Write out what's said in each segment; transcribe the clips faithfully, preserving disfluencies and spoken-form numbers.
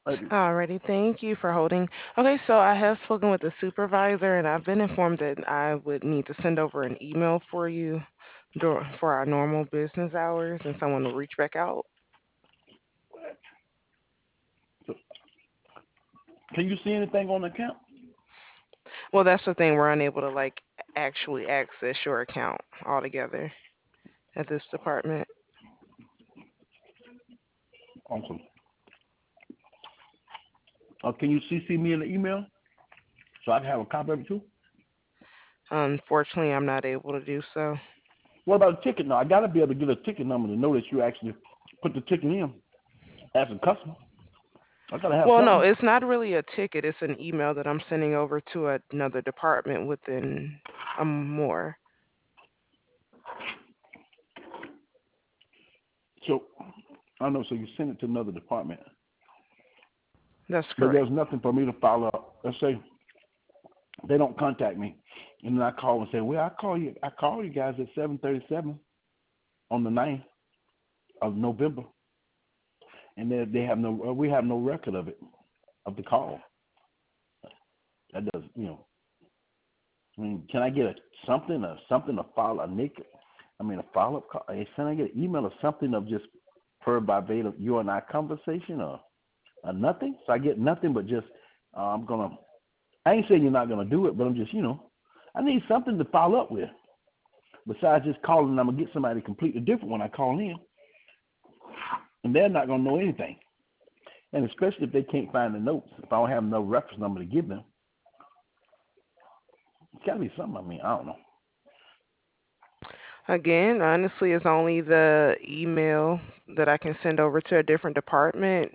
Maybe. Alrighty, thank you for holding. Okay, so I have spoken with the supervisor, and I've been informed that I would need to send over an email for you dur- for our normal business hours, and someone will reach back out. So, can you see anything on the account? Well, that's the thing, we're unable to like actually access your account altogether at this department. Awesome. Uh, can you C C me in the email so I can have a copy of it too? Unfortunately, I'm not able to do so. What about a ticket? Now I got to be able to get a ticket number to know that you actually put the ticket in as a customer. I got to have Well, no, something. it's not really a ticket. It's an email that I'm sending over to a- another department within um more. So I don't know. So you send it to another department, That's but correct. there's nothing for me to follow up. Let's say they don't contact me, and then I call and say, "Well, I call you. I call you guys at seven thirty-seven on the ninth of November, and they they have no. Uh, we have no record of it of the call. That does, you know. I mean, can I get a something or something to follow a Nick? I mean, a follow up call. Hey, can I get an email or something of just per by Veda, you and I conversation or, or nothing? So I get nothing but just uh, I'm gonna. I ain't saying you're not gonna do it, but I'm just you know, I need something to follow up with besides just calling. I'm gonna get somebody completely different when I call in, and they're not gonna know anything. And especially if they can't find the notes, if I don't have no reference number to give them, it's gotta be something. I mean, I don't know. Again, honestly, it's only the email that I can send over to a different department,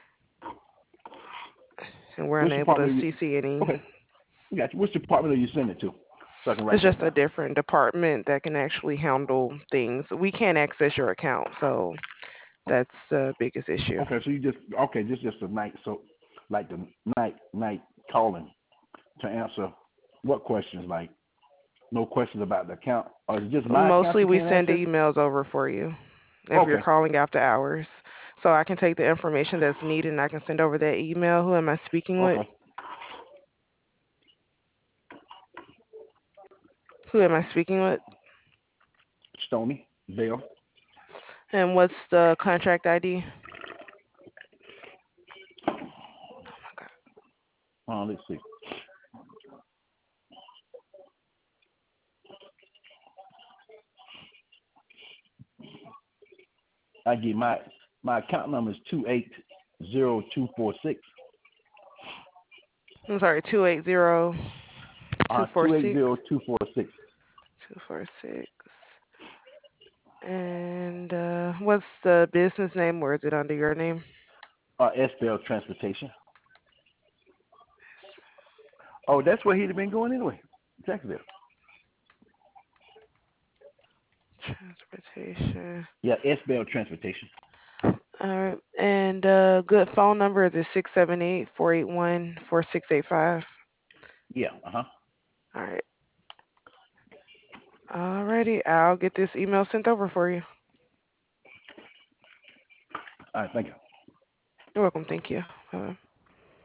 and we're Which unable to department are you? C C any. Okay, we got you. Which department are you sending to? So I can It's write that just a down. different department that can actually handle things. We can't access your account, so that's the biggest issue. Okay, so you just okay, just just a night. So like the night night calling to answer what questions? Like no questions about the account, or is it just my account Mostly you we can't send access? emails over for you if you're Okay, calling after hours. So I can take the information that's needed and I can send over that email. Who am I speaking with? okay. Who am I speaking with? Stony Bill. And what's the contract I D? Uh, let's see. I give my my account number is two eight zero two four six. I'm sorry, two eight zero two Uh, four two eight six zero two four six. two four six. And uh, what's the business name, or is it under your name? Uh, S Bell Transportation. Oh, that's where he'd have been going anyway. Jacksonville. Transportation. Yeah, S Bell Transportation. All right. And uh, good phone number is it six seven eight four eight one four six eight five. Yeah. Uh huh. All right. Alrighty, I'll get this email sent over for you. All right. Thank you. You're welcome. Thank you. Bye.